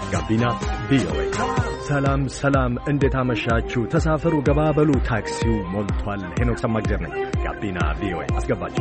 ጋቢና ቪኦኤ። ሰላም ሰላም፣ እንዴት አመሻችሁ? ተሳፈሩ፣ ገባበሉ፣ ታክሲው ሞልቷል። ሄኖክ ሰማግደር ነኝ። ጋቢና ቪኦኤ አስገባችሁ።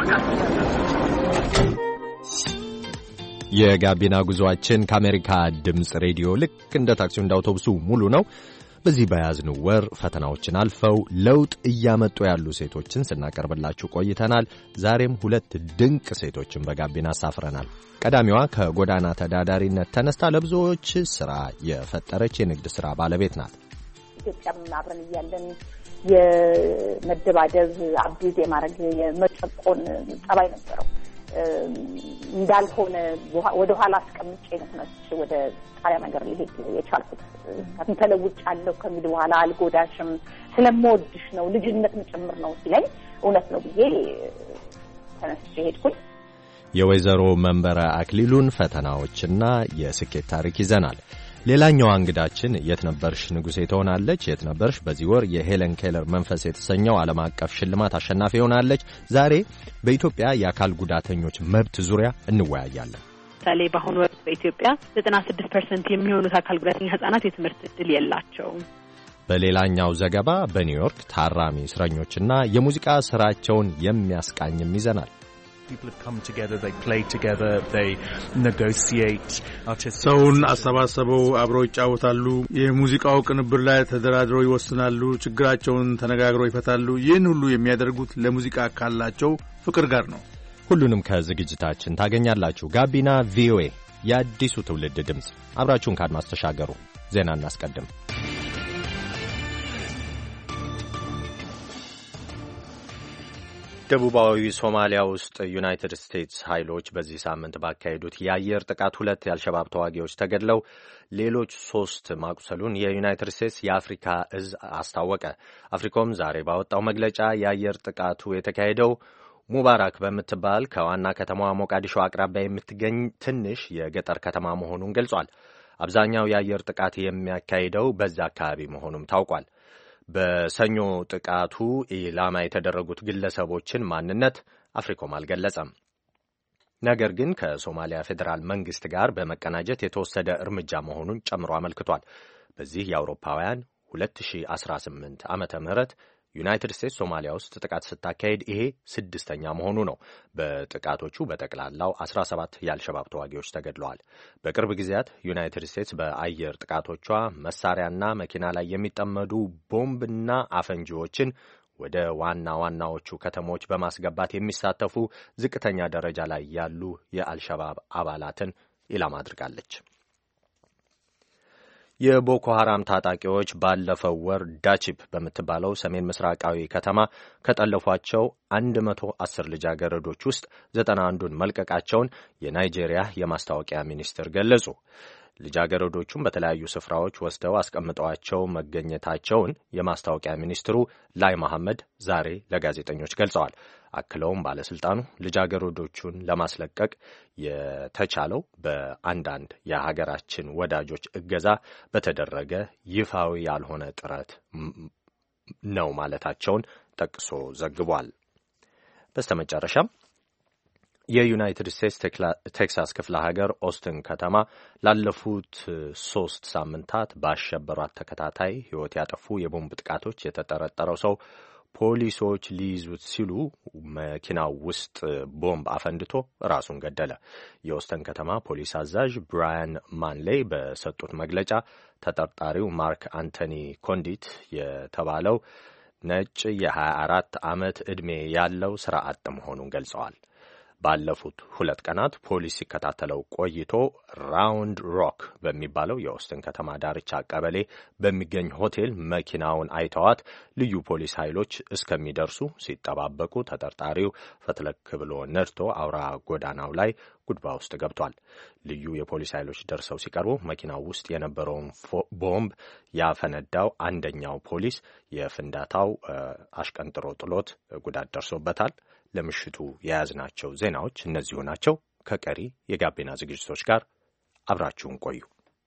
የጋቢና ጉዞአችን ከአሜሪካ ድምፅ ሬዲዮ ልክ እንደ ታክሲው እንደ አውቶቡሱ ሙሉ ነው። በዚህ በያዝነው ወር ፈተናዎችን አልፈው ለውጥ እያመጡ ያሉ ሴቶችን ስናቀርብላችሁ ቆይተናል። ዛሬም ሁለት ድንቅ ሴቶችን በጋቢና አሳፍረናል። ቀዳሚዋ ከጎዳና ተዳዳሪነት ተነስታ ለብዙዎች ስራ የፈጠረች የንግድ ስራ ባለቤት ናት። ኢትዮጵያም አብረን እያለን የመደባደብ አቢዝ የማድረግ የመጨቆን ጸባይ ነበረው። እንዳልሆነ ወደ ኋላ አስቀምጬ ነው ተነስቼ ወደ ጣሊያን ሀገር ሊሄድ የቻልኩት። ከምን ተለውጫለሁ ከሚል በኋላ አልጎዳሽም ስለምወድሽ ነው ልጅነትም ጭምር ነው ሲለኝ እውነት ነው ብዬ ተነስቼ ሄድኩኝ። የወይዘሮ መንበረ አክሊሉን ፈተናዎችና የስኬት ታሪክ ይዘናል። ሌላኛዋ እንግዳችን የት ነበርሽ ንጉሴ ትሆናለች። የት ነበርሽ በዚህ ወር የሄለን ኬለር መንፈስ የተሰኘው ዓለም አቀፍ ሽልማት አሸናፊ ሆናለች። ዛሬ በኢትዮጵያ የአካል ጉዳተኞች መብት ዙሪያ እንወያያለን። ለምሳሌ በአሁኑ ወቅት በኢትዮጵያ 96% የሚሆኑት አካል ጉዳተኛ ህጻናት የትምህርት ዕድል የላቸውም። በሌላኛው ዘገባ በኒውዮርክ ታራሚ እስረኞችና የሙዚቃ ስራቸውን የሚያስቃኝም ይዘናል። ሰውን አሰባሰበው፣ አብረው ይጫወታሉ። የሙዚቃው ቅንብር ላይ ተደራድረው ይወስናሉ። ችግራቸውን ተነጋግረው ይፈታሉ። ይህን ሁሉ የሚያደርጉት ለሙዚቃ ካላቸው ፍቅር ጋር ነው። ሁሉንም ከዝግጅታችን ታገኛላችሁ። ጋቢና ቪኦኤ የአዲሱ ትውልድ ድምፅ። አብራችሁን ካድማስ ተሻገሩ። ዜና እናስቀድም። ደቡባዊ ሶማሊያ ውስጥ ዩናይትድ ስቴትስ ኃይሎች በዚህ ሳምንት ባካሄዱት የአየር ጥቃት 2 የአልሸባብ ተዋጊዎች ተገድለው ሌሎች 3 ማቁሰሉን የዩናይትድ ስቴትስ የአፍሪካ እዝ አስታወቀ። አፍሪኮም ዛሬ ባወጣው መግለጫ የአየር ጥቃቱ የተካሄደው ሙባራክ በምትባል ከዋና ከተማዋ ሞቃዲሾ አቅራቢያ የምትገኝ ትንሽ የገጠር ከተማ መሆኑን ገልጿል። አብዛኛው የአየር ጥቃት የሚያካሂደው በዛ አካባቢ መሆኑም ታውቋል። በሰኞ ጥቃቱ ኢላማ የተደረጉት ግለሰቦችን ማንነት አፍሪኮም አልገለጸም። ነገር ግን ከሶማሊያ ፌዴራል መንግስት ጋር በመቀናጀት የተወሰደ እርምጃ መሆኑን ጨምሮ አመልክቷል። በዚህ የአውሮፓውያን 2018 ዓመተ ምህረት ዩናይትድ ስቴትስ ሶማሊያ ውስጥ ጥቃት ስታካሄድ ይሄ 6ኛ መሆኑ ነው። በጥቃቶቹ በጠቅላላው 17 የአልሸባብ ተዋጊዎች ተገድለዋል። በቅርብ ጊዜያት ዩናይትድ ስቴትስ በአየር ጥቃቶቿ መሳሪያና መኪና ላይ የሚጠመዱ ቦምብና አፈንጂዎችን ወደ ዋና ዋናዎቹ ከተሞች በማስገባት የሚሳተፉ ዝቅተኛ ደረጃ ላይ ያሉ የአልሸባብ አባላትን ኢላማ አድርጋለች። የቦኮ ሐራም ታጣቂዎች ባለፈው ወር ዳቺፕ በምትባለው ሰሜን ምስራቃዊ ከተማ ከጠለፏቸው 110 ልጃገረዶች ውስጥ 91ን መልቀቃቸውን የናይጄሪያ የማስታወቂያ ሚኒስትር ገለጹ። ልጃገረዶቹም በተለያዩ ስፍራዎች ወስደው አስቀምጠዋቸው መገኘታቸውን የማስታወቂያ ሚኒስትሩ ላይ መሐመድ ዛሬ ለጋዜጠኞች ገልጸዋል። አክለውም ባለስልጣኑ ልጃገረዶቹን ለማስለቀቅ የተቻለው በአንዳንድ የሀገራችን ወዳጆች እገዛ በተደረገ ይፋዊ ያልሆነ ጥረት ነው ማለታቸውን ጠቅሶ ዘግቧል። በስተመጨረሻም የዩናይትድ ስቴትስ ቴክሳስ ክፍለ ሀገር ኦስትን ከተማ ላለፉት 3 ሳምንታት ባሸበሯት ተከታታይ ሕይወት ያጠፉ የቦምብ ጥቃቶች የተጠረጠረው ሰው ፖሊሶች ሊይዙት ሲሉ መኪናው ውስጥ ቦምብ አፈንድቶ ራሱን ገደለ። የኦስተን ከተማ ፖሊስ አዛዥ ብራያን ማንሌይ በሰጡት መግለጫ ተጠርጣሪው ማርክ አንቶኒ ኮንዲት የተባለው ነጭ የ24 ዓመት ዕድሜ ያለው ሥራ አጥ መሆኑን ገልጸዋል። ባለፉት 2 ቀናት ፖሊስ ሲከታተለው ቆይቶ ራውንድ ሮክ በሚባለው የኦስትን ከተማ ዳርቻ ቀበሌ በሚገኝ ሆቴል መኪናውን አይተዋት ልዩ ፖሊስ ኃይሎች እስከሚደርሱ ሲጠባበቁ ተጠርጣሪው ፈትለክ ብሎ ነድቶ አውራ ጎዳናው ላይ ጉድባ ውስጥ ገብቷል። ልዩ የፖሊስ ኃይሎች ደርሰው ሲቀርቡ መኪናው ውስጥ የነበረውን ቦምብ ያፈነዳው አንደኛው ፖሊስ የፍንዳታው አሽቀንጥሮ ጥሎት ጉዳት ደርሶበታል። ለምሽቱ የያዝናቸው ዜናዎች እነዚሁ ናቸው። ከቀሪ የጋቢና ዝግጅቶች ጋር አብራችሁን ቆዩ።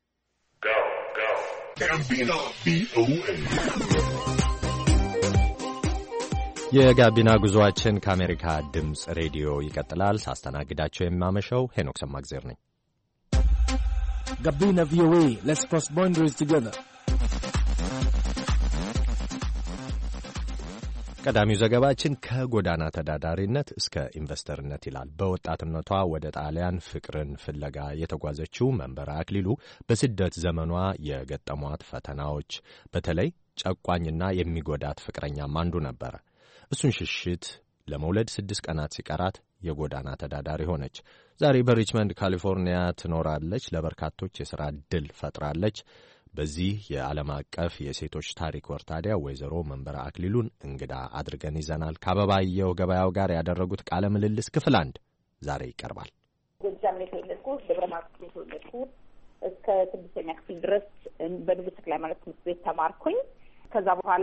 የጋቢና ጉዞአችን ከአሜሪካ ድምፅ ሬዲዮ ይቀጥላል። ሳስተናግዳቸው የማመሸው ሄኖክ ሰማግዜር ነኝ። Gabina VOA. Let's cross boundaries together. ቀዳሚው ዘገባችን ከጎዳና ተዳዳሪነት እስከ ኢንቨስተርነት ይላል። በወጣትነቷ ወደ ጣሊያን ፍቅርን ፍለጋ የተጓዘችው መንበረ አክሊሉ በስደት ዘመኗ የገጠሟት ፈተናዎች፣ በተለይ ጨቋኝና የሚጎዳት ፍቅረኛም አንዱ ነበረ። እሱን ሽሽት ለመውለድ 6 ቀናት ሲቀራት የጎዳና ተዳዳሪ ሆነች። ዛሬ በሪችመንድ ካሊፎርኒያ ትኖራለች። ለበርካቶች የሥራ ዕድል ፈጥራለች። በዚህ የዓለም አቀፍ የሴቶች ታሪክ ወር ታዲያ ወይዘሮ መንበረ አክሊሉን እንግዳ አድርገን ይዘናል። ከአበባየሁ ገበያው ጋር ያደረጉት ቃለ ምልልስ ክፍል 1 ዛሬ ይቀርባል። ጎጃም የተወለድኩት ደብረ ማርቆስ የተወለድኩት እስከ 6ኛ ክፍል ድረስ በንጉሥ ተክለ ሃይማኖት ትምህርት ቤት ተማርኩኝ። ከዛ በኋላ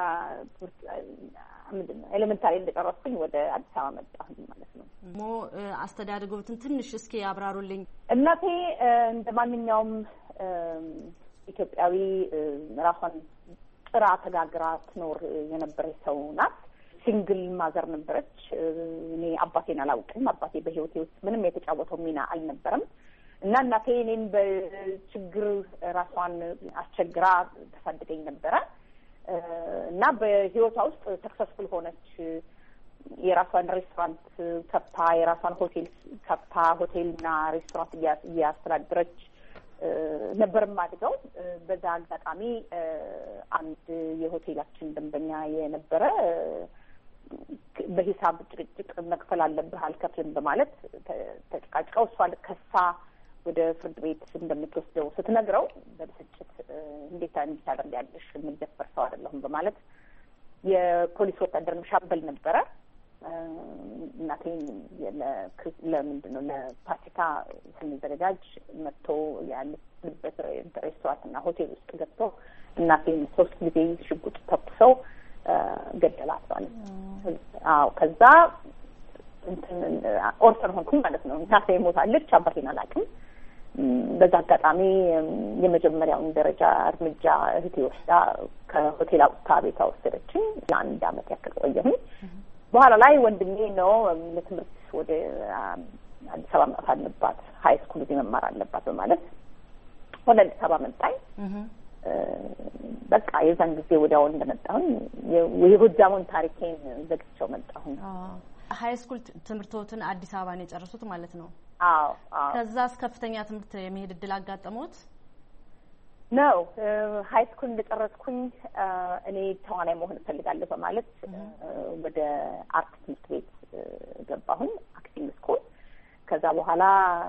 ኤሌመንታሪ እንደጨረስኩኝ ወደ አዲስ አበባ መጣሁ ማለት ነው። አስተዳደጎትን ትንሽ እስኪ ያብራሩልኝ። እናቴ እንደ ማንኛውም ኢትዮጵያዊ ራሷን ጥራ ተጋግራ ትኖር የነበረች ሰው ናት። ሲንግል ማዘር ነበረች። እኔ አባቴን አላውቅም። አባቴ በህይወቴ ውስጥ ምንም የተጫወተው ሚና አልነበረም እና እናቴ እኔን በችግር ራሷን አስቸግራ ተሳድገኝ ነበረ እና በህይወቷ ውስጥ ሰክሰስፉል ሆነች። የራሷን ሬስቶራንት ከፍታ፣ የራሷን ሆቴል ከፍታ፣ ሆቴልና ሬስቶራንት እያስተዳደረች ነበር ማድገው። በዛ አጋጣሚ አንድ የሆቴላችን ደንበኛ የነበረ በሂሳብ ጭቅጭቅ መክፈል አለብህ አልከፍልም በማለት ተጨቃጭቀው እሷ ከሳ ወደ ፍርድ ቤት እንደምትወስደው ስትነግረው በብስጭት እንዴት ታደርጊያለሽ? የምትደፈር ሰው አይደለሁም በማለት የፖሊስ ወታደር ሻምበል ነበረ። እናቴ ለምንድነው ለፋሲካ ስንዘጋጅ መጥቶ ያለበት ሬስቶራንትና ሆቴል ውስጥ ገብቶ እናቴን 3 ጊዜ ሽጉጥ ተኩሰው ገደላት ማለት ነው። አዎ ከዛ ኦርፈን ሆንኩኝ ማለት ነው። እናቴ ሞታለች፣ አባቴን አላውቅም። በዛ አጋጣሚ የመጀመሪያውን ደረጃ እርምጃ እህቴ ወስዳ ከሆቴል አውጥታ ቤቷ ወሰደችኝ። ለ1 ዓመት ያክል ቆየሁኝ። በኋላ ላይ ወንድሜ ነው ለትምህርት ወደ አዲስ አበባ መጣት አለባት፣ ሃይ ስኩል መማር አለባት በማለት ወደ አዲስ አበባ መጣኝ። በቃ የዛን ጊዜ ወዲያው እንደመጣሁኝ የጎጃሙን ታሪኬን ዘግቼው መጣሁኝ። ሃይ ስኩል ትምህርቶትን አዲስ አበባ ነው የጨረሱት ማለት ነው? አዎ። ከዛስ ከፍተኛ ትምህርት የመሄድ እድል አጋጠሙት? ነው ሃይ ስኩል እንደጨረስኩኝ እኔ ተዋናይ መሆን እፈልጋለሁ በማለት ወደ አርት ትምህርት ቤት ገባሁኝ፣ አክቲንግ ስኩል። ከዛ በኋላ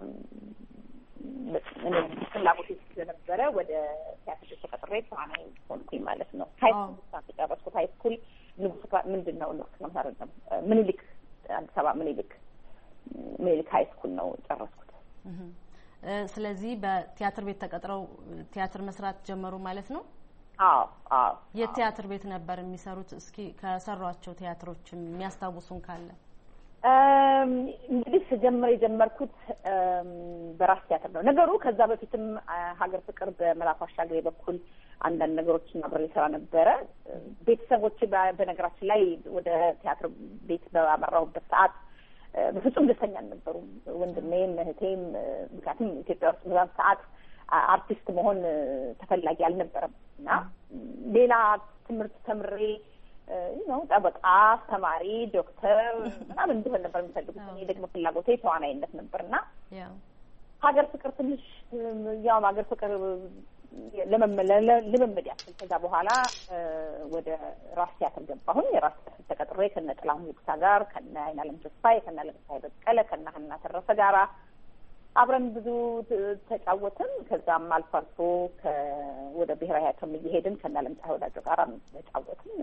እኔ ፍላጎቴ ስለነበረ ወደ ቲያትር ተቀጥሬ ተዋናይ ሆንኩኝ ማለት ነው። ሃይ ስኩል ጨረስኩት። ሃይ ስኩል ምንድነው ምኒልክ አዲስ አበባ ምኒልክ ሃይ ስኩል ነው ጨረስኩት። ስለዚህ በቲያትር ቤት ተቀጥረው ቲያትር መስራት ጀመሩ ማለት ነው? አዎ። የቲያትር ቤት ነበር የሚሰሩት? እስኪ ከሰሯቸው ቲያትሮች የሚያስታውሱን ካለ? እንግዲህ የጀመርኩት በራስ ቲያትር ነው ነገሩ። ከዛ በፊትም ሀገር ፍቅር በመላኩ አሻግሬ በኩል አንዳንድ ነገሮችን አብሬ ሰራ ነበረ። ቤተሰቦች በነገራችን ላይ ወደ ቲያትር ቤት በአመራሁበት ሰዓት በፍጹም ደስተኛ አልነበሩም። ወንድሜም እህቴም፣ ምክንያቱም ኢትዮጵያ ውስጥ በዛን ሰዓት አርቲስት መሆን ተፈላጊ አልነበረም እና ሌላ ትምህርት ተምሬ ጠበቃ፣ ተማሪ፣ ዶክተር ምናምን እንዲሆን ነበር የሚፈልጉት። እኔ ደግሞ ፍላጎቴ ተዋናይነት ነበርና ሀገር ፍቅር ትንሽ ያው ሀገር ፍቅር ለመመድ ያክል ከዛ በኋላ ወደ ራስ ቲያትር ገባሁኝ። የራስ ቲያትር ተቀጥሬ ከነ ጥላሁን ንጉሳ ጋር፣ ከነ አይናለም ተስፋዬ፣ ከነ ለምሳሌ በቀለ፣ ከነ ሀና ተረፈ ጋራ አብረን ብዙ ተጫወትን። ከዛም አልፎ አልፎ ወደ ብሔራዊ ቲያትር እየሄድን ከነ ለምሳሌ ወዳጆ ጋራ ተጫወትን።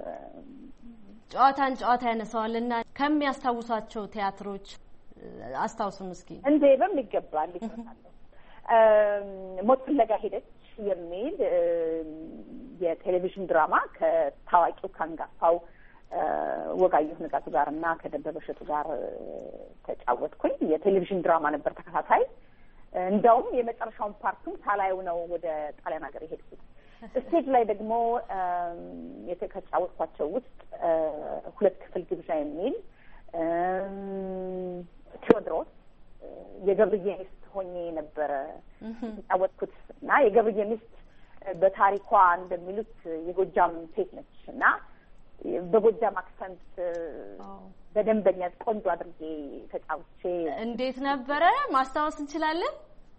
ጨዋታ ያነሳዋልና ከሚያስታውሷቸው ቲያትሮች አስታውሱን እስኪ። እንዴ በሚገባ ልትረሳለሁ። ሞት ፍለጋ ሄደች የሚል የቴሌቪዥን ድራማ ከታዋቂው ካንጋፋው ወጋየሁ ንጋቱ ጋርና ከደበበ እሸቱ ጋር ተጫወትኩኝ። የቴሌቪዥን ድራማ ነበር ተከታታይ። እንደውም የመጨረሻውን ፓርቱን ሳላየው ነው ወደ ጣሊያን ሀገር የሄድኩት። ስቴጅ ላይ ደግሞ የተጫወትኳቸው ውስጥ 2 ክፍል ግብዣ የሚል ቴዎድሮስ የገብርዬ ሚስት ሆኜ ነበር የተጫወትኩት እና የገብርዬ ሚስት በታሪኳ እንደሚሉት የጎጃም ሴት ነች እና በጎጃም አክሰንት በደንበኛ ቆንጆ አድርጌ ተጫውቼ እንዴት ነበረ ማስታወስ እንችላለን?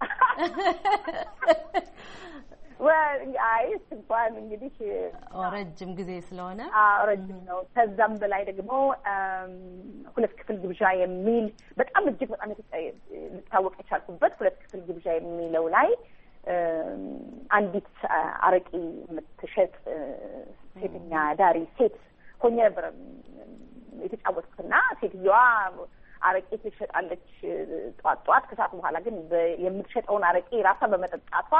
አይ እንኳን እንግዲህ ረጅም ጊዜ ስለሆነ ረጅም ነው። ከዛም በላይ ደግሞ ሁለት ክፍል ግብዣ የሚል በጣም እጅግ በጣም ልታወቅ የቻልኩበት ሁለት ክፍል ግብዣ የሚለው ላይ አንዲት አረቂ የምትሸጥ ሴተኛ ዳሪ ሴት ሆኜ ነበር የተጫወትኩትና ሴትዮዋ አረቂ ትሸጣለች ጧት ከሰዓት በኋላ ግን የምትሸጠውን አረቂ ራሷ በመጠጣቷ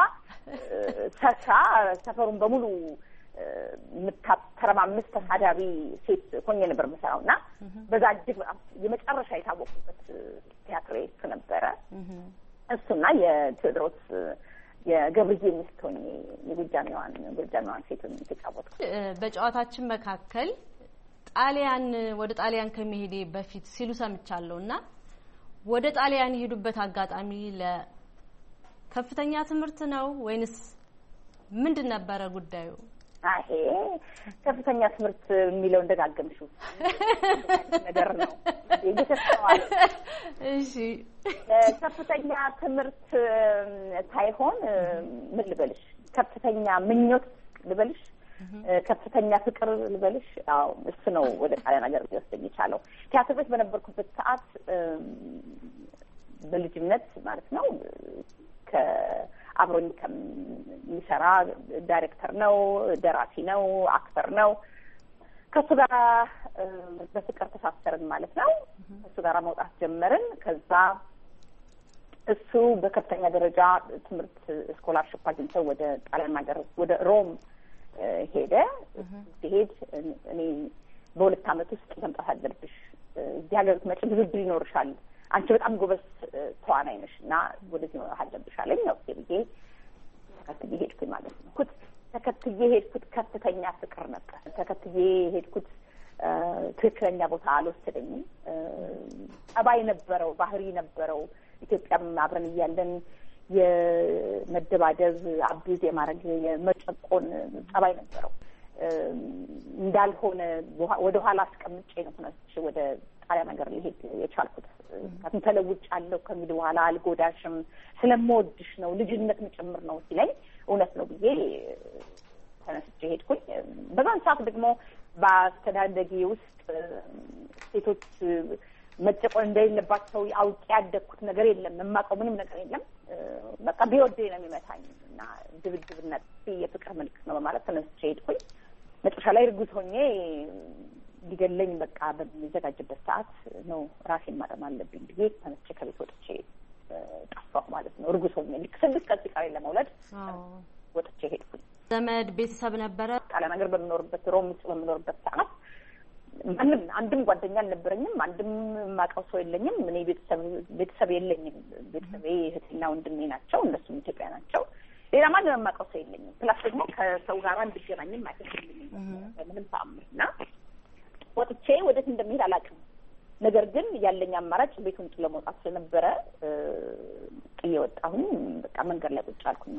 ሰፈሩን በሙሉ የምታተረማምስ ተሳዳቢ ሴት ሆኜ ነበር የምሰራውና በዛ እጅግ በጣም የመጨረሻ የታወቁበት ቲያትር እሱ ነበረ። እሱና የቴዎድሮስ የገብርዬ ሚስት ሆኜ የጎጃሚዋን ሴት የተጫወትኩ። በጨዋታችን መካከል ወደ ጣሊያን ከመሄዴ በፊት ሲሉ ሰምቻለሁና ወደ ጣሊያን የሄዱበት አጋጣሚ ለከፍተኛ ትምህርት ነው ወይንስ ምንድን ነበረ ጉዳዩ? አይ ከፍተኛ ትምህርት የሚለው እንደጋገምሽው ነገር ነው ይተሰዋል። እሺ ከፍተኛ ትምህርት ሳይሆን ምን ልበልሽ፣ ከፍተኛ ምኞት ልበልሽ፣ ከፍተኛ ፍቅር ልበልሽ። አዎ እሱ ነው ወደ ጣሊያን ሀገር ሊወስደኝ የቻለው። ቲያትር ቤት በነበርኩበት ሰዓት በልጅነት ማለት ነው ከአብሮኝ ከሚሰራ ዳይሬክተር ነው፣ ደራሲ ነው፣ አክተር ነው። ከሱ ጋር በፍቅር ተሳሰርን ማለት ነው። ከሱ ጋር መውጣት ጀመርን። ከዛ እሱ በከፍተኛ ደረጃ ትምህርት ስኮላርሽፕ አግኝተው ወደ ጣሊያን ሀገር ወደ ሮም ሄደ። ሲሄድ እኔ በሁለት ዓመት ውስጥ መምጣት አለብሽ፣ እዚህ ሀገር መጪ ብዙ ዕድል ይኖርሻል፣ አንቺ በጣም ጎበዝ ተዋናይ ነሽ እና ወደዚህ መምጣት አለብሽ አለኝ። ነው ብዬ ተከትዬ ሄድኩኝ ማለት ነው። ተከትዬ ሄድኩት። ከፍተኛ ፍቅር ነበር። ተከትዬ ሄድኩት። ትክክለኛ ቦታ አልወሰደኝም። ጠባይ ነበረው፣ ባህሪ ነበረው። ኢትዮጵያም አብረን እያለን የመደባደብ አቢዝ የማድረግ የመጨቆን ጠባይ ነበረው። እንዳልሆነ ወደ ኋላ አስቀምጬ ነው ተነስቼ ወደ ጣሊያን ሀገር ሊሄድ የቻልኩት። ምክንያቱም ተለውጫለሁ ከሚል በኋላ አልጎዳሽም ስለምወድሽ ነው ልጅነት ምጭምር ነው ሲለኝ እውነት ነው ብዬ ተነስቼ ሄድኩኝ። በዛን ሰዓት ደግሞ በአስተዳደጌ ውስጥ ሴቶች መጨቆን እንደሌለባቸው አውቄ ያደግኩት ነገር የለም። የማውቀው ምንም ነገር የለም። በቃ ቢወደኝ ነው የሚመታኝ እና ድብድብነት የፍቅር ምልክት ነው በማለት ተነስቼ ሄድኩኝ። መጨረሻ ላይ እርጉዝ ሆኜ ሊገለኝ በቃ በሚዘጋጅበት ሰዓት ነው ራሴን ማረም አለብኝ ብዬ ተነስቼ ከቤት ወጥቼ ጠፋሁ ማለት ነው። እርጉዝ ሆኜ ልክ 6 ቀን ሲቀረኝ ለመውለድ ወጥቼ ሄድኩኝ። ዘመድ ቤተሰብ ነበረ ጣሊያን ሀገር በምኖርበት ሮም ውስጥ በምኖርበት ሰዓት ማንም አንድም ጓደኛ አልነበረኝም። አንድም የማውቀው ሰው የለኝም። እኔ ቤተሰብ የለኝም። ቤተሰቤ እህትና ወንድሜ ናቸው። እነሱም ኢትዮጵያ ናቸው። ሌላ ማንም የማውቀው ሰው የለኝም። ፕላስ ደግሞ ከሰው ጋር እንድገናኝም አይፈልግልኝም ምንም ተአምርና ወጥቼ ወዴት እንደሚሄድ አላውቅም። ነገር ግን ያለኝ አማራጭ ቤቱን ጥሎ መውጣት ስለነበረ ጥዬ ወጣሁኝ። በቃ መንገድ ላይ ቁጭ አልኩኝ።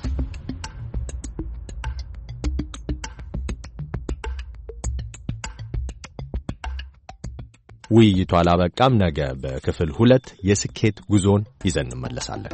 ውይይቱ አላበቃም። ነገ በክፍል 2 የስኬት ጉዞን ይዘን እንመለሳለን።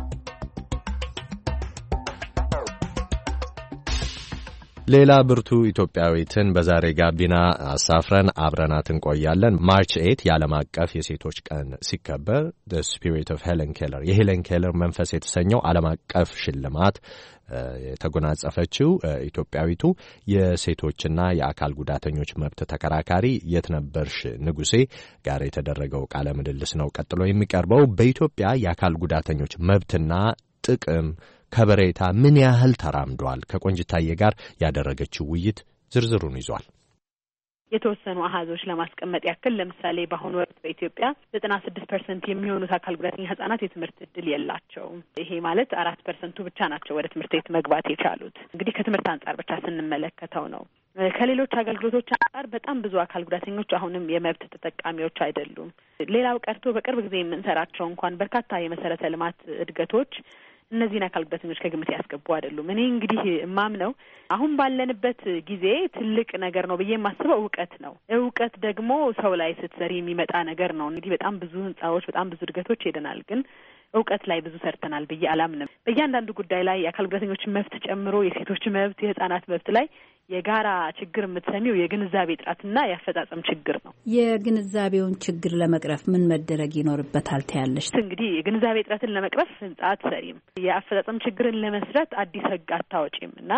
ሌላ ብርቱ ኢትዮጵያዊትን በዛሬ ጋቢና አሳፍረን አብረናት እንቆያለን። ማርች 8 የዓለም አቀፍ የሴቶች ቀን ሲከበር the spirit of Helen Keller የሄለን ኬለር መንፈስ የተሰኘው ዓለም አቀፍ ሽልማት የተጎናጸፈችው ኢትዮጵያዊቱ የሴቶችና የአካል ጉዳተኞች መብት ተከራካሪ የትነበርሽ ንጉሴ ጋር የተደረገው ቃለ ምልልስ ነው ቀጥሎ የሚቀርበው። በኢትዮጵያ የአካል ጉዳተኞች መብትና ጥቅም ከበሬታ ምን ያህል ተራምዷል? ከቆንጅታዬ ጋር ያደረገችው ውይይት ዝርዝሩን ይዟል። የተወሰኑ አሃዞች ለማስቀመጥ ያክል ለምሳሌ በአሁኑ ወቅት በኢትዮጵያ 96% የሚሆኑት አካል ጉዳተኛ ህጻናት የትምህርት እድል የላቸውም። ይሄ ማለት 4% ብቻ ናቸው ወደ ትምህርት ቤት መግባት የቻሉት። እንግዲህ ከትምህርት አንጻር ብቻ ስንመለከተው ነው። ከሌሎች አገልግሎቶች አንጻር በጣም ብዙ አካል ጉዳተኞች አሁንም የመብት ተጠቃሚዎች አይደሉም። ሌላው ቀርቶ በቅርብ ጊዜ የምንሰራቸው እንኳን በርካታ የመሰረተ ልማት እድገቶች እነዚህን አካል ጉዳተኞች ከግምት ያስገቡ አይደሉም። እኔ እንግዲህ እማምነው አሁን ባለንበት ጊዜ ትልቅ ነገር ነው ብዬ የማስበው እውቀት ነው። እውቀት ደግሞ ሰው ላይ ስትሰሪ የሚመጣ ነገር ነው። እንግዲህ በጣም ብዙ ህንጻዎች፣ በጣም ብዙ እድገቶች ሄደናል፣ ግን እውቀት ላይ ብዙ ሰርተናል ብዬ አላምንም። በእያንዳንዱ ጉዳይ ላይ የአካል ጉዳተኞችን መብት ጨምሮ የሴቶች መብት፣ የህጻናት መብት ላይ የጋራ ችግር የምትሰሚው የግንዛቤ ጥራትና የአፈጻጸም ችግር ነው። የግንዛቤውን ችግር ለመቅረፍ ምን መደረግ ይኖርበታል ትያለሽ? እንግዲህ የግንዛቤ ጥረትን ለመቅረፍ ህንጻ አትሰሪም፣ የአፈጻጸም ችግርን ለመስራት አዲስ ህግ አታወጪም እና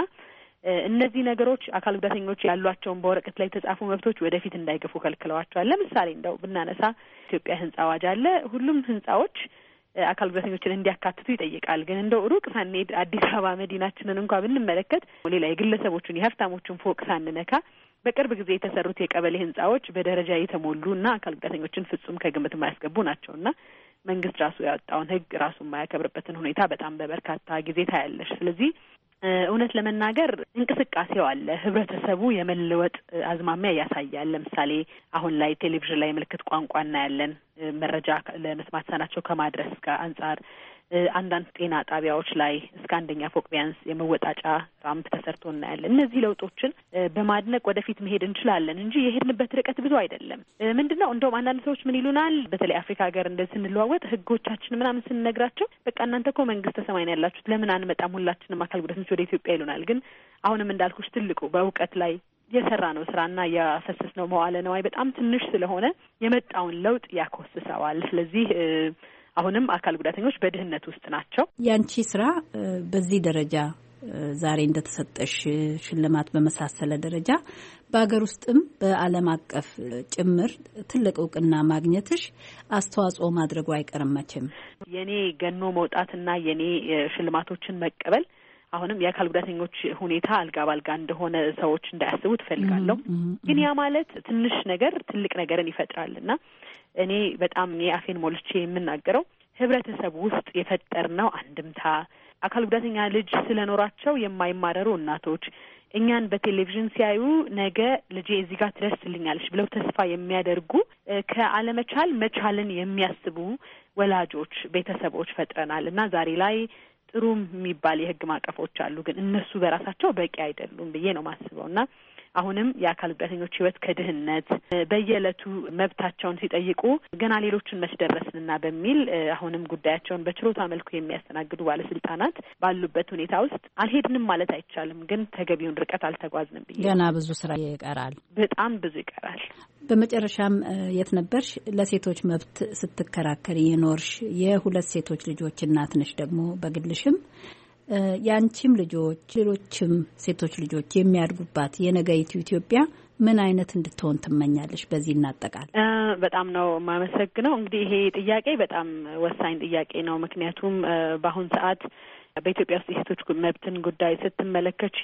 እነዚህ ነገሮች አካል ጉዳተኞች ያሏቸውን በወረቀት ላይ የተጻፉ መብቶች ወደፊት እንዳይገፉ ከልክለዋቸዋል። ለምሳሌ እንደው ብናነሳ ኢትዮጵያ ህንጻ አዋጅ አለ። ሁሉም ህንጻዎች አካል ጉዳተኞችን እንዲያካትቱ ይጠይቃል። ግን እንደው ሩቅ ሳንሄድ አዲስ አበባ መዲናችንን እንኳን ብንመለከት ሌላ የግለሰቦቹን የሀብታሞቹን ፎቅ ሳንነካ በቅርብ ጊዜ የተሰሩት የቀበሌ ህንጻዎች በደረጃ የተሞሉ እና አካል ጉዳተኞችን ፍጹም ከግምት የማያስገቡ ናቸው እና መንግስት ራሱ ያወጣውን ህግ ራሱ የማያከብርበትን ሁኔታ በጣም በበርካታ ጊዜ ታያለሽ። ስለዚህ እውነት ለመናገር እንቅስቃሴው አለ። ህብረተሰቡ የመለወጥ አዝማሚያ ያሳያል። ለምሳሌ አሁን ላይ ቴሌቪዥን ላይ ምልክት ቋንቋ እናያለን። መረጃ ለመስማት ተሳናቸው ከማድረስ ጋር አንጻር አንዳንድ ጤና ጣቢያዎች ላይ እስከ አንደኛ ፎቅ ቢያንስ የመወጣጫ ራምፕ ተሰርቶ እናያለን። እነዚህ ለውጦችን በማድነቅ ወደፊት መሄድ እንችላለን እንጂ የሄድንበት ርቀት ብዙ አይደለም። ምንድነው እንደውም አንዳንድ ሰዎች ምን ይሉናል፣ በተለይ አፍሪካ ሀገር እንደዚህ ስንለዋወጥ ህጎቻችን ምናምን ስንነግራቸው በቃ እናንተ እኮ መንግስተ ሰማይ ነው ያላችሁት፣ ለምን አንመጣም ሁላችንም አካል ጉዳተኞች ወደ ኢትዮጵያ ይሉናል። ግን አሁንም እንዳልኩሽ ትልቁ በእውቀት ላይ የሰራ ነው ስራና ያፈሰስ ነው መዋለ ነዋይ በጣም ትንሽ ስለሆነ የመጣውን ለውጥ ያኮስሰዋል። ስለዚህ አሁንም አካል ጉዳተኞች በድህነት ውስጥ ናቸው። ያንቺ ስራ በዚህ ደረጃ ዛሬ እንደተሰጠሽ ሽልማት በመሳሰለ ደረጃ በአገር ውስጥም በዓለም አቀፍ ጭምር ትልቅ እውቅና ማግኘትሽ አስተዋጽኦ ማድረጉ አይቀርም መቼም። የኔ ገኖ መውጣትና የኔ ሽልማቶችን መቀበል አሁንም የአካል ጉዳተኞች ሁኔታ አልጋ ባልጋ እንደሆነ ሰዎች እንዳያስቡ ትፈልጋለሁ። ግን ያ ማለት ትንሽ ነገር ትልቅ ነገርን ይፈጥራልና እኔ በጣም የአፌን ሞልቼ የምናገረው ህብረተሰብ ውስጥ የፈጠርነው አንድምታ አካል ጉዳተኛ ልጅ ስለኖራቸው የማይማረሩ እናቶች እኛን በቴሌቪዥን ሲያዩ ነገ ልጄ እዚህ ጋር ትደርስልኛለች ብለው ተስፋ የሚያደርጉ ከአለመቻል መቻልን የሚያስቡ ወላጆች፣ ቤተሰቦች ፈጥረናል እና ዛሬ ላይ ጥሩም የሚባል የህግ ማዕቀፎች አሉ። ግን እነሱ በራሳቸው በቂ አይደሉም ብዬ ነው ማስበው እና አሁንም የአካል ጉዳተኞች ህይወት ከድህነት በየዕለቱ መብታቸውን ሲጠይቁ ገና ሌሎችን መች ደረስንና በሚል አሁንም ጉዳያቸውን በችሮታ መልኩ የሚያስተናግዱ ባለስልጣናት ባሉበት ሁኔታ ውስጥ አልሄድንም ማለት አይቻልም። ግን ተገቢውን ርቀት አልተጓዝንም ብዬ ገና ብዙ ስራ ይቀራል፣ በጣም ብዙ ይቀራል። በመጨረሻም የት ነበርሽ? ለሴቶች መብት ስትከራከሪ የኖርሽ የሁለት ሴቶች ልጆች እናት ነሽ ደግሞ በግልሽም ያንቺም ልጆች ሌሎችም ሴቶች ልጆች የሚያድጉባት የነገይቱ ኢትዮጵያ ምን አይነት እንድትሆን ትመኛለሽ? በዚህ እናጠቃል። በጣም ነው የማመሰግነው። እንግዲህ ይሄ ጥያቄ በጣም ወሳኝ ጥያቄ ነው። ምክንያቱም በአሁን ሰዓት በኢትዮጵያ ውስጥ የሴቶች መብትን ጉዳይ ስትመለከቺ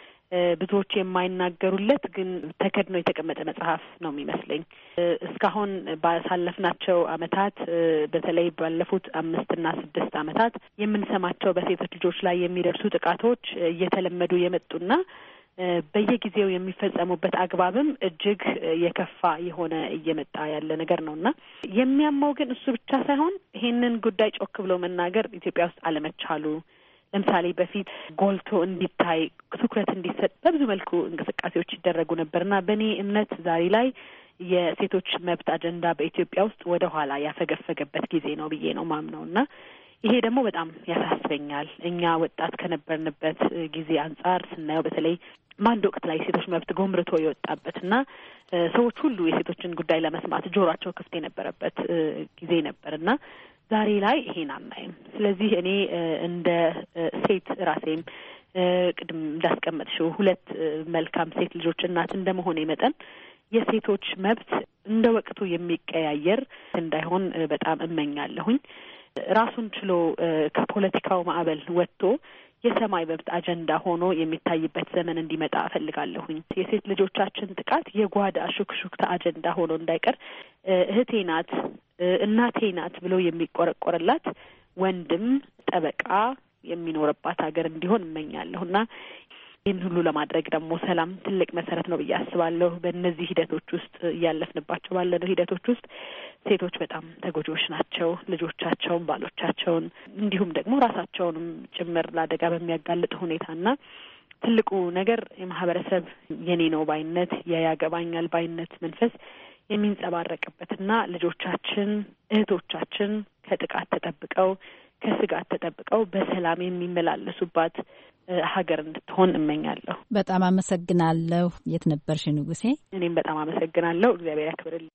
ብዙዎች የማይናገሩለት ግን ተከድኖ የተቀመጠ መጽሐፍ ነው የሚመስለኝ። እስካሁን ባሳለፍናቸው አመታት በተለይ ባለፉት 5 እና 6 አመታት የምንሰማቸው በሴቶች ልጆች ላይ የሚደርሱ ጥቃቶች እየተለመዱ የመጡና በየጊዜው የሚፈጸሙበት አግባብም እጅግ የከፋ የሆነ እየመጣ ያለ ነገር ነውና የሚያማው ግን እሱ ብቻ ሳይሆን ይሄንን ጉዳይ ጮክ ብሎ መናገር ኢትዮጵያ ውስጥ አለመቻሉ። ለምሳሌ በፊት ጎልቶ እንዲታይ ትኩረት እንዲሰጥ በብዙ መልኩ እንቅስቃሴዎች ይደረጉ ነበርና በእኔ እምነት ዛሬ ላይ የሴቶች መብት አጀንዳ በኢትዮጵያ ውስጥ ወደ ኋላ ያፈገፈገበት ጊዜ ነው ብዬ ነው ማምነውና ይሄ ደግሞ በጣም ያሳስበኛል። እኛ ወጣት ከነበርንበት ጊዜ አንጻር ስናየው በተለይ በአንድ ወቅት ላይ ሴቶች መብት ጎምርቶ የወጣበትና ሰዎች ሁሉ የሴቶችን ጉዳይ ለመስማት ጆሯቸው ክፍት የነበረበት ጊዜ ነበርና ዛሬ ላይ ይሄን አናይም። ስለዚህ እኔ እንደ ሴት ራሴም ቅድም እንዳስቀመጥሽው 2 መልካም ሴት ልጆች እናት እንደመሆኔ መጠን የሴቶች መብት እንደ ወቅቱ የሚቀያየር እንዳይሆን በጣም እመኛለሁኝ። ራሱን ችሎ ከፖለቲካው ማዕበል ወጥቶ የሰማይ መብት አጀንዳ ሆኖ የሚታይበት ዘመን እንዲመጣ እፈልጋለሁኝ። የሴት ልጆቻችን ጥቃት የጓዳ ሹክሹክታ አጀንዳ ሆኖ እንዳይቀር እህቴ ናት፣ እናቴ ናት ብሎ የሚቆረቆርላት ወንድም ጠበቃ የሚኖርባት ሀገር እንዲሆን እመኛለሁና ይህን ሁሉ ለማድረግ ደግሞ ሰላም ትልቅ መሰረት ነው ብዬ አስባለሁ። በእነዚህ ሂደቶች ውስጥ እያለፍንባቸው ባለነው ሂደቶች ውስጥ ሴቶች በጣም ተጎጂዎች ናቸው። ልጆቻቸውን፣ ባሎቻቸውን እንዲሁም ደግሞ ራሳቸውንም ጭምር ለአደጋ በሚያጋልጥ ሁኔታና ትልቁ ነገር የማህበረሰብ የኔ ነው ባይነት ያገባኛል ባይነት መንፈስ የሚንጸባረቅበትና ልጆቻችን እህቶቻችን ከጥቃት ተጠብቀው ከስጋት ተጠብቀው በሰላም የሚመላለሱባት ሀገር እንድትሆን እመኛለሁ። በጣም አመሰግናለሁ። የት ነበርሽ ንጉሴ? እኔም በጣም አመሰግናለሁ። እግዚአብሔር ያክብርልኝ።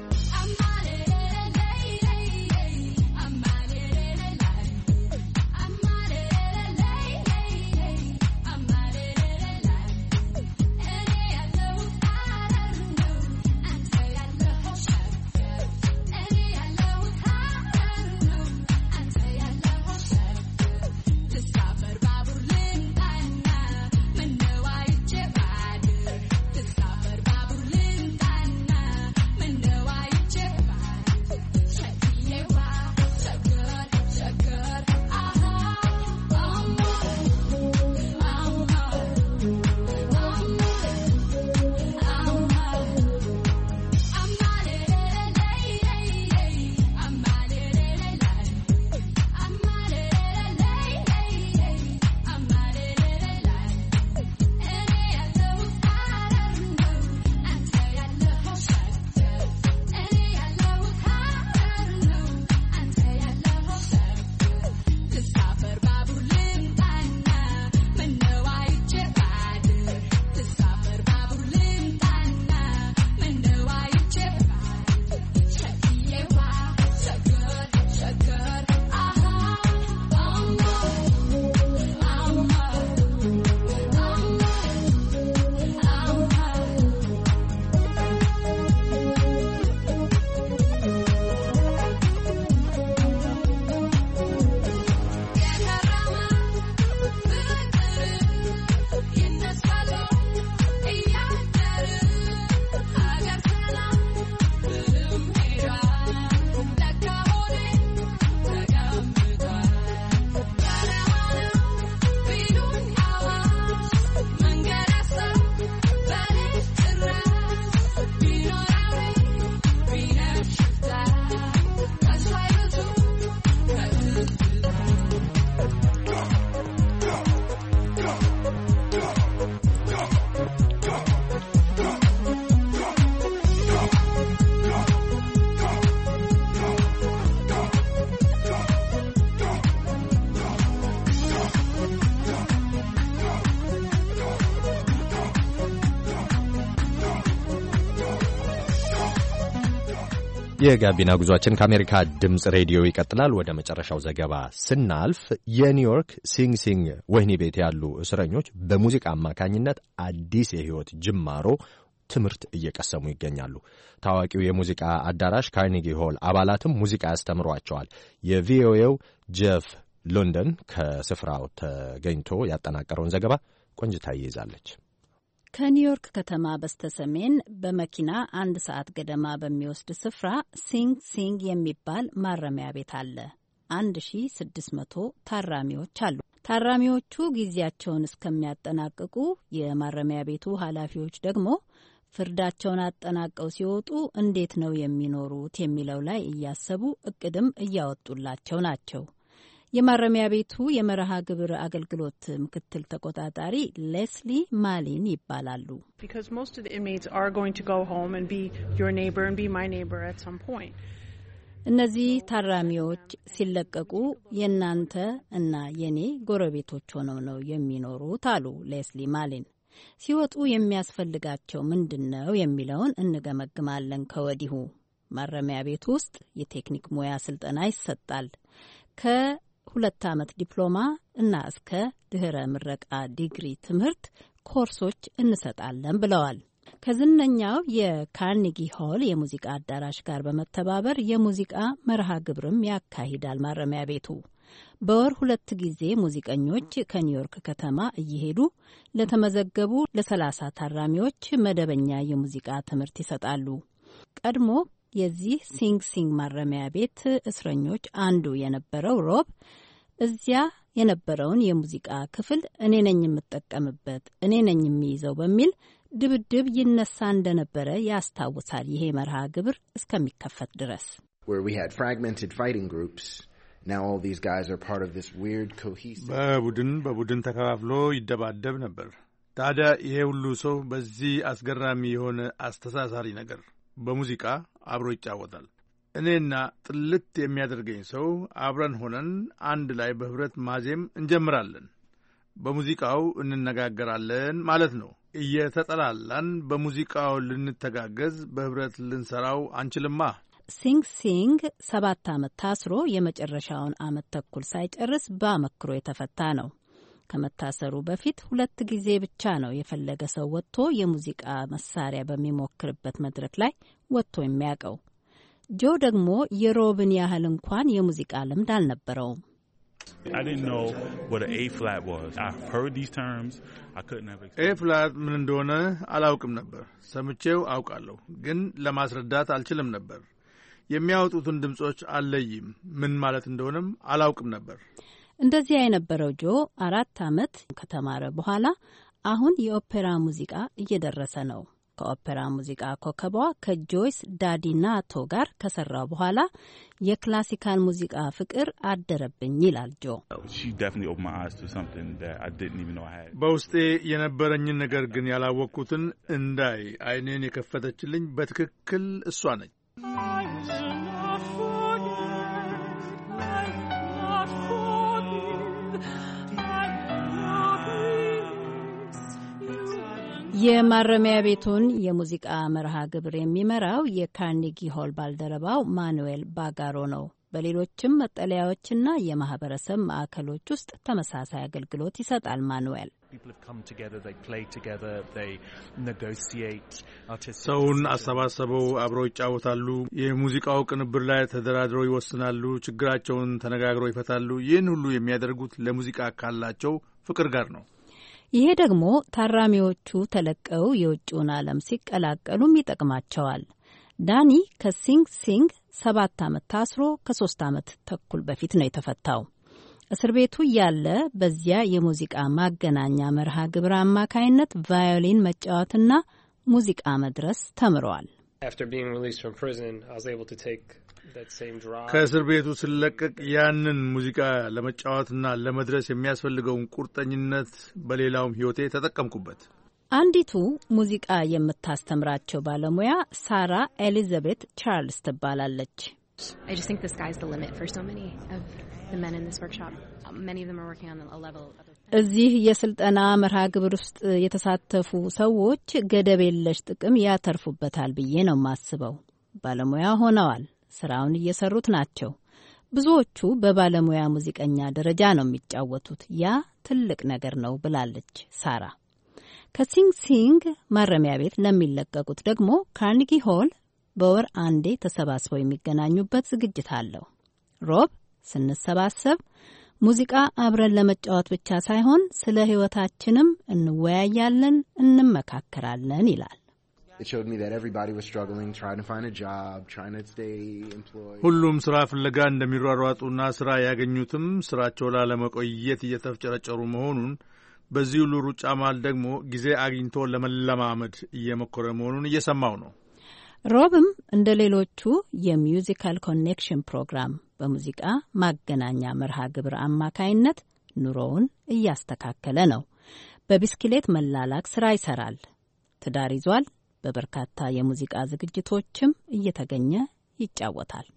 የጋቢና ጉዟችን ከአሜሪካ ድምፅ ሬዲዮ ይቀጥላል። ወደ መጨረሻው ዘገባ ስናልፍ የኒውዮርክ ሲንግ ሲንግ ወህኒ ቤት ያሉ እስረኞች በሙዚቃ አማካኝነት አዲስ የህይወት ጅማሮ ትምህርት እየቀሰሙ ይገኛሉ። ታዋቂው የሙዚቃ አዳራሽ ካርኔጊ ሆል አባላትም ሙዚቃ ያስተምሯቸዋል። የቪኦኤው ጄፍ ሎንደን ከስፍራው ተገኝቶ ያጠናቀረውን ዘገባ ቆንጅታ ይይዛለች። ከኒውዮርክ ከተማ በስተሰሜን በመኪና 1 ሰዓት ገደማ በሚወስድ ስፍራ ሲንግ ሲንግ የሚባል ማረሚያ ቤት አለ። 1600 ታራሚዎች አሉ። ታራሚዎቹ ጊዜያቸውን እስከሚያጠናቅቁ፣ የማረሚያ ቤቱ ኃላፊዎች ደግሞ ፍርዳቸውን አጠናቀው ሲወጡ እንዴት ነው የሚኖሩት የሚለው ላይ እያሰቡ እቅድም እያወጡላቸው ናቸው። የማረሚያ ቤቱ የመርሃ ግብር አገልግሎት ምክትል ተቆጣጣሪ ሌስሊ ማሊን ይባላሉ። እነዚህ ታራሚዎች ሲለቀቁ የእናንተ እና የኔ ጎረቤቶች ሆነው ነው የሚኖሩት አሉ ሌስሊ ማሊን። ሲወጡ የሚያስፈልጋቸው ምንድን ነው የሚለውን እንገመግማለን ከወዲሁ። ማረሚያ ቤት ውስጥ የቴክኒክ ሙያ ስልጠና ይሰጣል። ከ2 ዓመት ዲፕሎማ እና እስከ ድህረ ምረቃ ዲግሪ ትምህርት ኮርሶች እንሰጣለን ብለዋል። ከዝነኛው የካርኒጊ ሆል የሙዚቃ አዳራሽ ጋር በመተባበር የሙዚቃ መርሃ ግብርም ያካሂዳል። ማረሚያ ቤቱ በወር 2 ጊዜ ሙዚቀኞች ከኒውዮርክ ከተማ እየሄዱ ለተመዘገቡ ለ30 ታራሚዎች መደበኛ የሙዚቃ ትምህርት ይሰጣሉ። ቀድሞ የዚህ ሲንግ ሲንግ ማረሚያ ቤት እስረኞች አንዱ የነበረው ሮብ እዚያ የነበረውን የሙዚቃ ክፍል እኔ ነኝ የምጠቀምበት፣ እኔ ነኝ የሚይዘው በሚል ድብድብ ይነሳ እንደነበረ ያስታውሳል። ይሄ መርሃ ግብር እስከሚከፈት ድረስ where we had fragmented fighting groups. Now all these guys are part of this weird cohesive በቡድን ተከፋፍሎ ይደባደብ ነበር። ታዲያ ይሄ ሁሉ ሰው በዚህ አስገራሚ የሆነ አስተሳሳሪ ነገር በሙዚቃ አብሮ ይጫወታል። እኔና ጥልት የሚያደርገኝ ሰው አብረን ሆነን አንድ ላይ በህብረት ማዜም እንጀምራለን። በሙዚቃው እንነጋገራለን ማለት ነው። እየተጠላላን በሙዚቃው ልንተጋገዝ በህብረት ልንሰራው አንችልማ። ሲንግ ሲንግ 7 ዓመት ታስሮ የመጨረሻውን ዓመት ተኩል ሳይጨርስ በአመክሮ የተፈታ ነው። ከመታሰሩ በፊት 2 ጊዜ ብቻ ነው የፈለገ ሰው ወጥቶ የሙዚቃ መሳሪያ በሚሞክርበት መድረክ ላይ ወጥቶ የሚያውቀው። ጆ ደግሞ የሮብን ያህል እንኳን የሙዚቃ ልምድ አልነበረውም። ኤ ፍላት ምን እንደሆነ አላውቅም ነበር። ሰምቼው አውቃለሁ፣ ግን ለማስረዳት አልችልም ነበር። የሚያወጡትን ድምጾች አልለይም፣ ምን ማለት እንደሆነም አላውቅም ነበር። እንደዚያ የነበረው ጆ 4 ዓመት ከተማረ በኋላ አሁን የኦፔራ ሙዚቃ እየደረሰ ነው። ከኦፔራ ሙዚቃ ኮከቧ ከጆይስ ዳዲናቶ ጋር ከሰራው በኋላ የክላሲካል ሙዚቃ ፍቅር አደረብኝ ይላል ጆ። በውስጤ የነበረኝን ነገር ግን ያላወቅኩትን እንዳይ አይኔን የከፈተችልኝ በትክክል እሷ ነች። የማረሚያ ቤቱን የሙዚቃ መርሃ ግብር የሚመራው የካርኒጊ ሆል ባልደረባው ማኑኤል ባጋሮ ነው። በሌሎችም መጠለያዎችና የማህበረሰብ ማዕከሎች ውስጥ ተመሳሳይ አገልግሎት ይሰጣል። ማኑኤል ሰውን አሰባሰበው፣ አብረው ይጫወታሉ፣ የሙዚቃው ቅንብር ላይ ተደራድረው ይወስናሉ፣ ችግራቸውን ተነጋግረው ይፈታሉ። ይህን ሁሉ የሚያደርጉት ለሙዚቃ ካላቸው ፍቅር ጋር ነው። ይሄ ደግሞ ታራሚዎቹ ተለቀው የውጭውን ዓለም ሲቀላቀሉም ይጠቅማቸዋል። ዳኒ ከሲንግ ሲንግ 7 ዓመት ታስሮ ከ3 ዓመት ተኩል በፊት ነው የተፈታው። እስር ቤቱ እያለ በዚያ የሙዚቃ ማገናኛ መርሃ ግብር አማካይነት ቫዮሊን መጫወትና ሙዚቃ መድረስ ተምረዋል። ከእስር ቤቱ ስለቀቅ ያንን ሙዚቃ ለመጫወትና ለመድረስ የሚያስፈልገውን ቁርጠኝነት በሌላውም ሕይወቴ ተጠቀምኩበት። አንዲቱ ሙዚቃ የምታስተምራቸው ባለሙያ ሳራ ኤሊዛቤት ቻርልስ ትባላለች። እዚህ የስልጠና መርሃ ግብር ውስጥ የተሳተፉ ሰዎች ገደብ የለሽ ጥቅም ያተርፉበታል ብዬ ነው የማስበው። ባለሙያ ሆነዋል። ስራውን እየሰሩት ናቸው። ብዙዎቹ በባለሙያ ሙዚቀኛ ደረጃ ነው የሚጫወቱት። ያ ትልቅ ነገር ነው ብላለች ሳራ። ከሲንግ ሲንግ ማረሚያ ቤት ለሚለቀቁት ደግሞ ካርኒጊ ሆል በወር አንዴ ተሰባስበው የሚገናኙበት ዝግጅት አለው። ሮብ ስንሰባሰብ ሙዚቃ አብረን ለመጫወት ብቻ ሳይሆን ስለ ሕይወታችንም እንወያያለን፣ እንመካከራለን ይላል። ሁሉም ስራ ፍለጋ እንደሚሯሯጡና ስራ ያገኙትም ስራቸው ላለመቆየት እየተፍጨረጨሩ መሆኑን፣ በዚህ ሁሉ ሩጫ መሃል ደግሞ ጊዜ አግኝቶ ለመለማመድ እየሞከረ መሆኑን እየሰማው ነው። ሮብም እንደ ሌሎቹ የሚውዚካል ኮኔክሽን ፕሮግራም በሙዚቃ ማገናኛ መርሃ ግብር አማካይነት ኑሮውን እያስተካከለ ነው። በቢስክሌት መላላክ ስራ ይሰራል። ትዳር ይዟል። በበርካታ የሙዚቃ ዝግጅቶችም እየተገኘ ይጫወታል።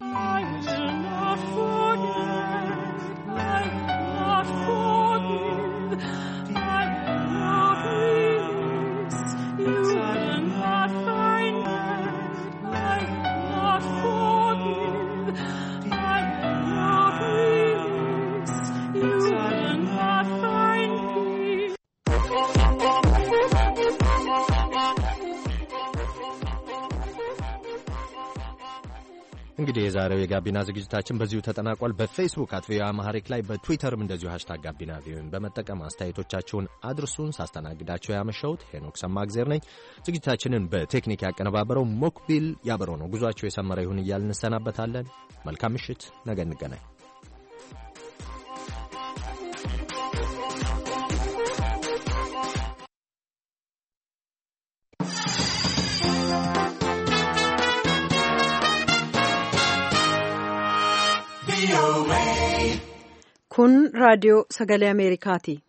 እንግዲህ የዛሬው የጋቢና ዝግጅታችን በዚሁ ተጠናቋል። በፌስቡክ @ቪኦኤ አማርኛ ላይ በትዊተርም እንደዚሁ #ጋቢና ቪኦኤን በመጠቀም አስተያየቶቻችሁን አድርሱን። ሳስተናግዳቸው ያመሸሁት ሄኖክ ሰማእግዜር ነኝ። ዝግጅታችንን በቴክኒክ ያቀነባበረው ሞክቢል ያበረው ነው። ጉዟቸው የሰመረ ይሁን እያልን እንሰናበታለን። መልካም ምሽት። ነገ እንገናኝ። Kun raadiyoo sagalee Ameerikaati.